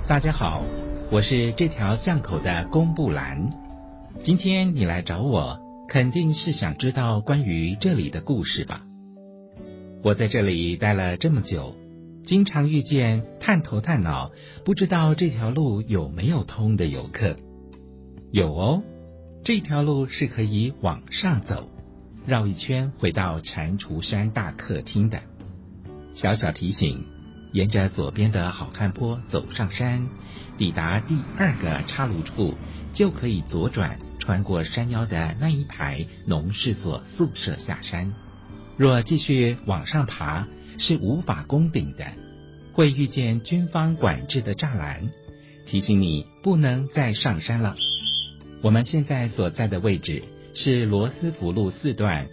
大家好，我是这条巷口的公布兰。今天你来找我，肯定是想知道关于这里的故事吧？我在这里待了这么久，经常遇见探头探脑，不知道这条路有没有通的游客。有哦，这条路是可以往上走，绕一圈回到蟾蜍山大客厅的。小小提醒，沿着左边的好汉坡走上山，抵达第2个岔路处，就可以左转，穿过山腰的那一排农事所宿舍下山。若继续往上爬，是无法攻顶的，会遇见军方管制的栅栏，提醒你不能再上山了。我们现在所在的位置是罗斯福路4段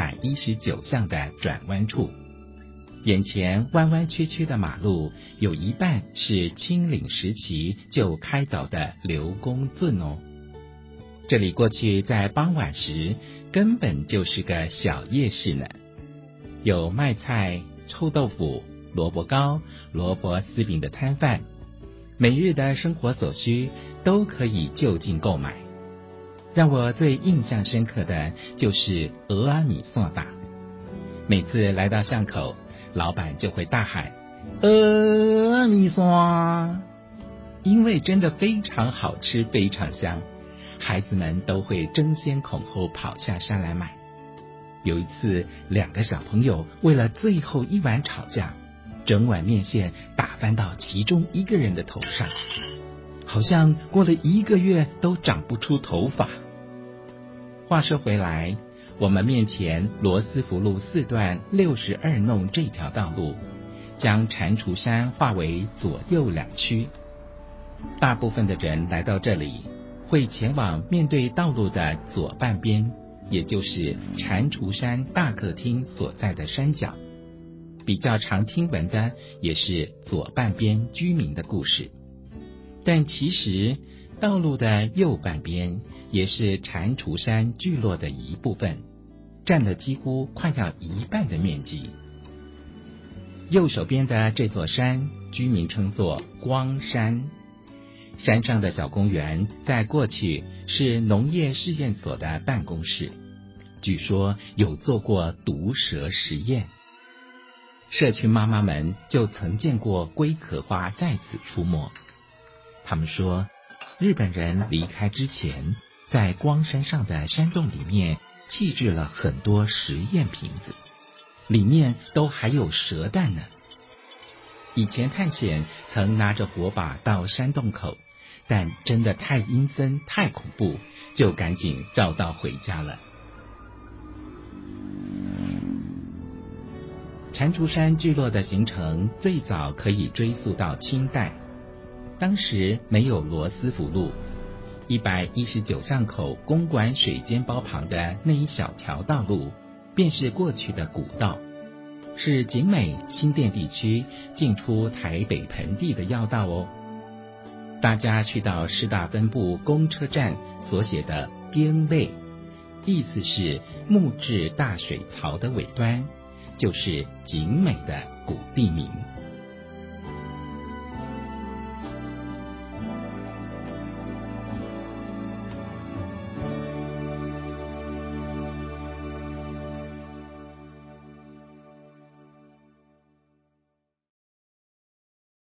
119巷的转弯处。眼前弯弯曲曲的马路，有一半是清领时期就开凿的刘公圳哦。这里过去在傍晚时，根本就是个小夜市呢，有卖菜、臭豆腐、萝卜糕、萝卜丝饼的摊贩，每日的生活所需都可以就近购买。让我最印象深刻的就是蚵仔米线打，每次来到巷口，老板就会大喊蚵仔米线，因为真的非常好吃，非常香，孩子们都会争先恐后跑下山来买。有一次2个小朋友为了最后一碗吵架，整碗面线打翻到其中一个人的头上，好像过了1个月都长不出头发。话说回来，我们面前罗斯福路4段62弄这条道路，将蟾蜍山划为左右2区。大部分的人来到这里，会前往面对道路的左半边，也就是蟾蜍山大客厅所在的山脚。比较常听闻的也是左半边居民的故事，但其实道路的右半边也是蟾蜍山聚落的一部分，占了几乎快要1半的面积。右手边的这座山，居民称作光山。山上的小公园在过去是农业试验所的办公室，据说有做过毒蛇实验。社区妈妈们就曾见过龟壳花在此出没。他们说，日本人离开之前，在光山上的山洞里面弃置了很多实验瓶子，里面都还有蛇蛋呢。以前探险曾拿着火把到山洞口，但真的太阴森太恐怖，就赶紧绕道回家了。蟾蜍山聚落的形成最早可以追溯到清代，当时没有罗斯福路，119巷口公馆水煎包旁的那一小条道路，便是过去的古道，是景美新店地区进出台北盆地的要道哦。大家去到师大分部公车站所写的边位，意思是木质大水槽的尾端，就是景美的古地名。